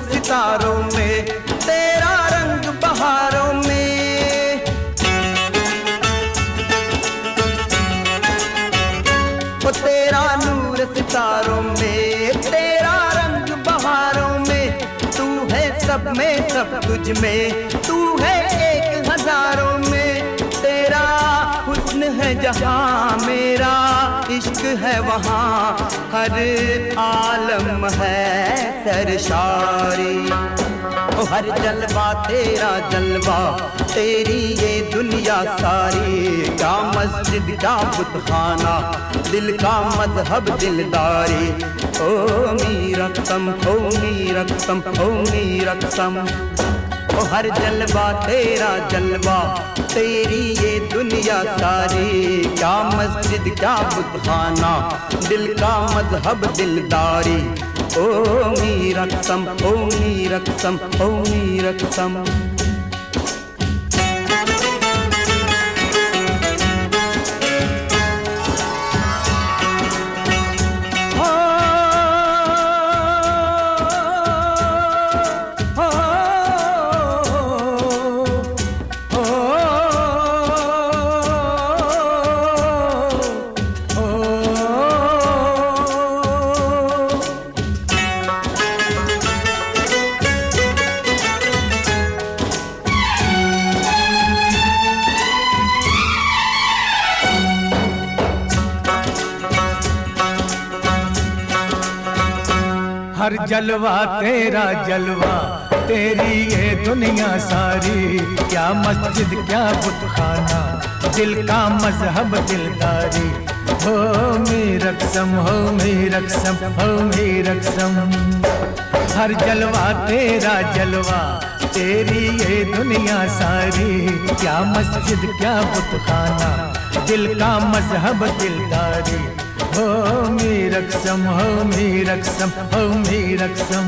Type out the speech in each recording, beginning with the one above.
सितारों में, तेरा रंग बहारों में। वो तेरा नूर सितारों में, तेरा रंग बहारों में। तू है सब में सब तुझ में, तू है एक हजारों में। तेरा हुस्न है जहाँ, मेरा इश्क है वहाँ। हर आलम है सरशारी, ओ हर जलवा तेरा जलवा, तेरी ये दुनिया सारी। क्या मस्जिद क्या बुतखाना, दिल का मजहब दिलदारी। ओ मीरा कसम, ओ मीरा कसम, ओ मीरा कसम। ओ हर जलवा तेरा जलवा, तेरी ये दुनिया सारी। क्या मस्जिद क्या बुतखाना, दिल का मजहब दिलदारी। ओ मीरा कसम, ओ मीरा कसम, ओ मीरा कसम। हर जलवा तेरा जलवा, तेरी ये दुनिया सारी। क्या मस्जिद क्या बुतखाना, दिल का मजहब दिलदारी। हो मेरा कसम, हो मेरा कसम, हो मेरा कसम। हर जलवा तेरा जलवा, तेरी ये दुनिया सारी। क्या मस्जिद क्या बुतखाना, दिल का मजहब दिलदारी। हो मेरा कसम, हो मेरा कसम, हो मेरा कसम।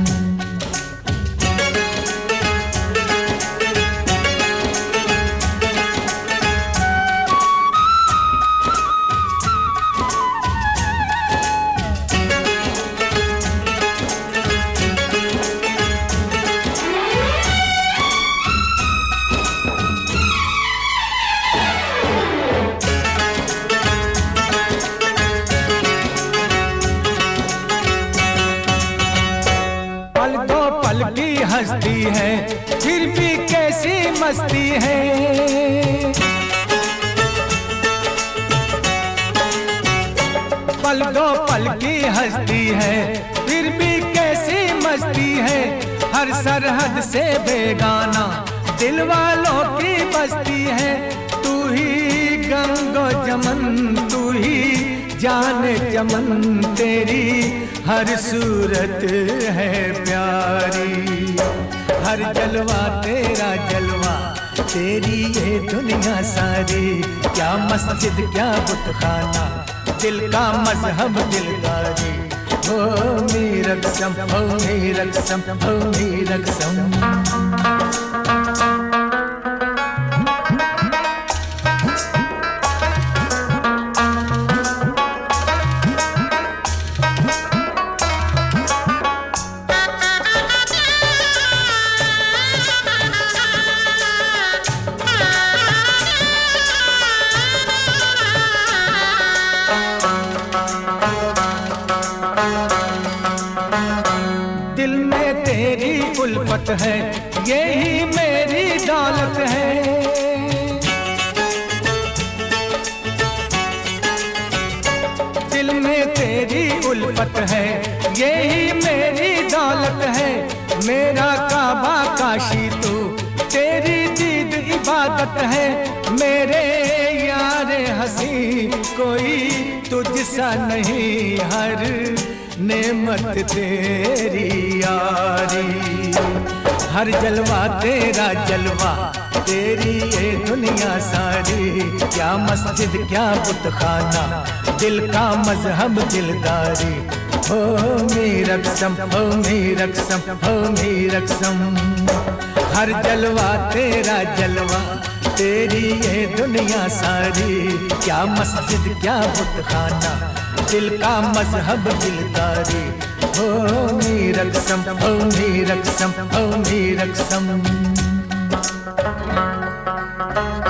हस्ती है फिर भी कैसी मस्ती है। पल दो पल की हस्ती है फिर भी कैसी मस्ती है। हर सरहद से बेगाना दिल वालों की बस्ती है। तू ही गंगो जमन, तू ही जाने चमन, तेरी हर सूरत है प्यारी। हर जलवा तेरा जलवा, तेरी ये दुनिया सारी। क्या मस्जिद क्या बुतखाना, दिल का मजहब दिलदारी। हो मेरा कसम, हो मेरा कसम, हो मेरा कसम। दिल में तेरी उल्फत है, यही मेरी दौलत है। दिल में तेरी उल्फत है, यही मेरी दौलत है। मेरा काबा काशी तू, तेरी दीद इबादत है। मेरे यार हंसी कोई तुझसा नहीं, हर नेमत तेरी यारी। हर जलवा तेरा जलवा, तेरी ये दुनिया सारी। क्या मस्जिद क्या बुतखाना, दिल का मजहब दिलदारी। हो मेरा कसम, हो मेरा कसम, हो मेरा कसम। हर जलवा तेरा जलवा, तेरी ये दुनिया सारी। क्या मस्जिद क्या बुतखाना, दिल का मजहब दिलदारी। ओ नीरक्षम, ओ नीरक्षम, ओ नीरक्षम।